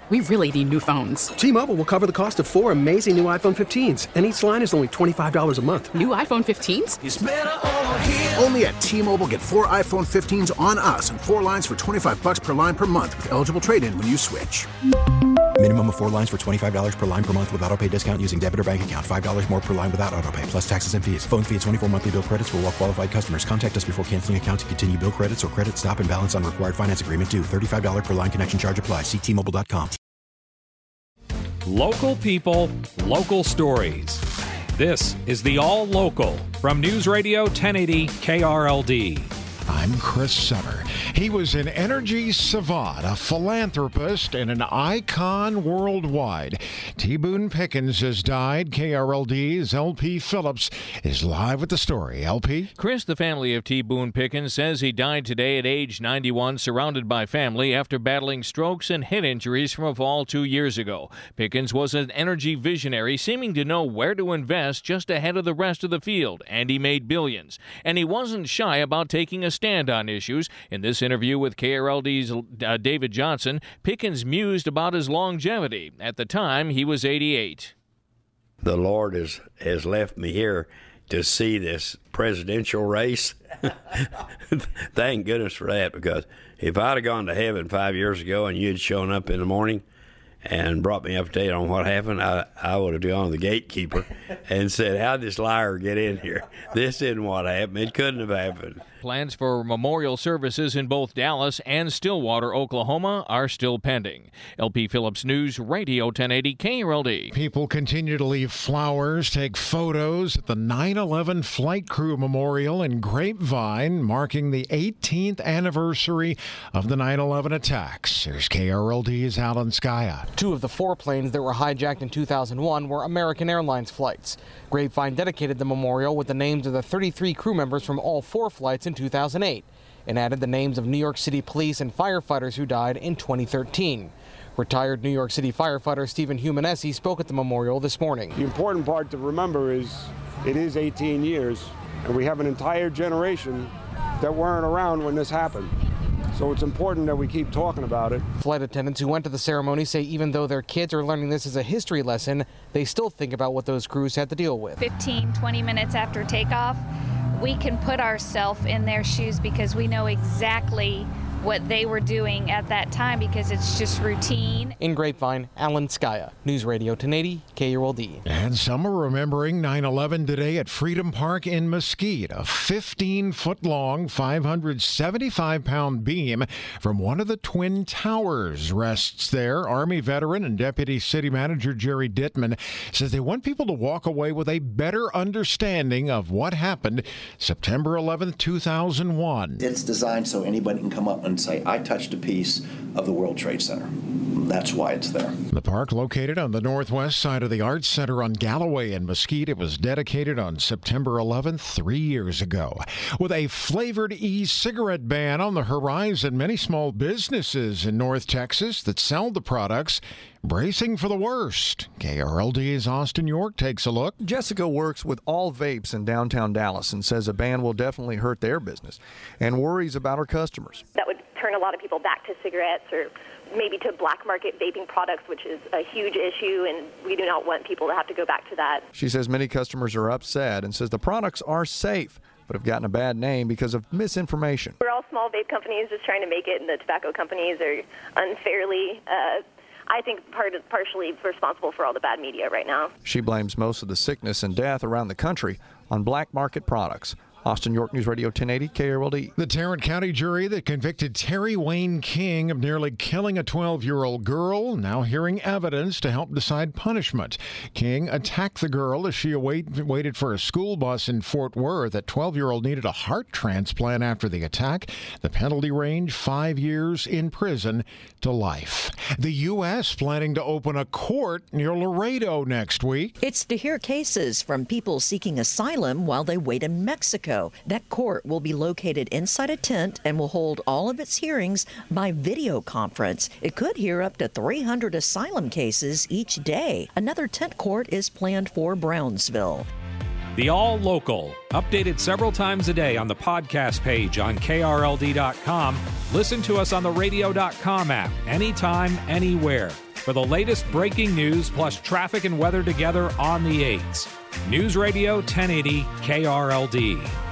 We really need new phones. T-Mobile will cover the cost of 4 amazing new iPhone 15s, and each line is only $25 a month. New iPhone 15s? It's better over here. Only at T-Mobile, get 4 iPhone 15s on us and 4 lines for $25 per line per month with eligible trade-in when you switch. Minimum of 4 lines for $25 per line per month with autopay discount using debit or bank account. $5 more per line without autopay, plus taxes and fees. Phone fee at 24 monthly bill credits for well-qualified customers. Contact us before canceling account to continue bill credits or credit stop and balance on required finance agreement due. $35 per line connection charge applies. See T-Mobile.com. Local people, local stories. This is the All Local from News Radio 1080 KRLD. I'm Chris Sutter. He was an energy savant, a philanthropist, and an icon worldwide. T. Boone Pickens has died. KRLD's LP Phillips is live with the story. LP? Chris, the family of T. Boone Pickens, says he died today at age 91, surrounded by family after battling strokes and head injuries from a fall 2 years ago. Pickens was an energy visionary, seeming to know where to invest just ahead of the rest of the field, and he made billions. And he wasn't shy about taking a stand on issues. In this interview with KRLD's David Johnson, Pickens mused about his longevity. At the time, he was 88. The Lord has left me here to see this presidential race. Thank goodness for that, because if I'd have gone to heaven 5 years ago and you'd shown up in the morning and brought me up to date on what happened, I would have gone to the gatekeeper and said, how'd this liar get in here? This isn't what happened. It couldn't have happened. Plans for memorial services in both Dallas and Stillwater, Oklahoma are still pending. LP Phillips News Radio 1080 KRLD. People continue to leave flowers, take photos at the 9/11 Flight Crew Memorial in Grapevine, marking the 18th anniversary of the 9/11 attacks. Here's KRLD's Alan Skaya. 2 of the 4 planes that were hijacked in 2001 were American Airlines flights. Grapevine dedicated the memorial with the names of the 33 crew members from all 4 flights in 2008 and added the names of New York City police and firefighters who died in 2013. Retired New York City firefighter Stephen Humanessi spoke at the memorial this morning. The important part to remember is it is 18 years, and we have an entire generation that weren't around when this happened. So it's important that we keep talking about it. Flight attendants who went to the ceremony say even though their kids are learning this as a history lesson, they still think about what those crews had to deal with. 15, 20 minutes after takeoff, we can put ourselves in their shoes because we know exactly what they were doing at that time because it's just routine. In Grapevine, Alan Skaya, News Radio 1080 KRLD. And some are remembering 9/11 today at Freedom Park in Mesquite. A 15-foot-long, 575-pound beam from one of the Twin Towers rests there. Army veteran and Deputy City Manager Jerry Dittman says they want people to walk away with a better understanding of what happened September 11th, 2001. It's designed so anybody can come up and say, I touched a piece of the World Trade Center. That's why it's there. The park, located on the northwest side of the Arts Center on Galloway and Mesquite, it was dedicated on September 11th, 3 years ago. With a flavored e-cigarette ban on the horizon, many small businesses in North Texas that sell the products bracing for the worst. KRLD's Austin York takes a look. Jessica works with All Vapes in downtown Dallas and says a ban will definitely hurt their business and worries about her customers. That would turn a lot of people back to cigarettes or maybe to black market vaping products, which is a huge issue, and we do not want people to have to go back to that. She says many customers are upset and says the products are safe, but have gotten a bad name because of misinformation. We're all small vape companies just trying to make it, and the tobacco companies are unfairly, I think, partially responsible for all the bad media right now. She blames most of the sickness and death around the country on black market products. Austin York, News Radio 1080 KRLD. The Tarrant County jury that convicted Terry Wayne King of nearly killing a 12-year-old girl now hearing evidence to help decide punishment. King attacked the girl as she waited for a school bus in Fort Worth. That 12-year-old needed a heart transplant after the attack. The penalty range 5 years in prison to life. The U.S. planning to open a court near Laredo next week. It's to hear cases from people seeking asylum while they wait in Mexico. That court will be located inside a tent and will hold all of its hearings by video conference. It could hear up to 300 asylum cases each day. Another tent court is planned for Brownsville. The All Local, updated several times a day on the podcast page on KRLD.com. Listen to us on the radio.com app, anytime, anywhere. for the latest breaking news plus traffic and weather together on the 8s. News Radio 1080 KRLD.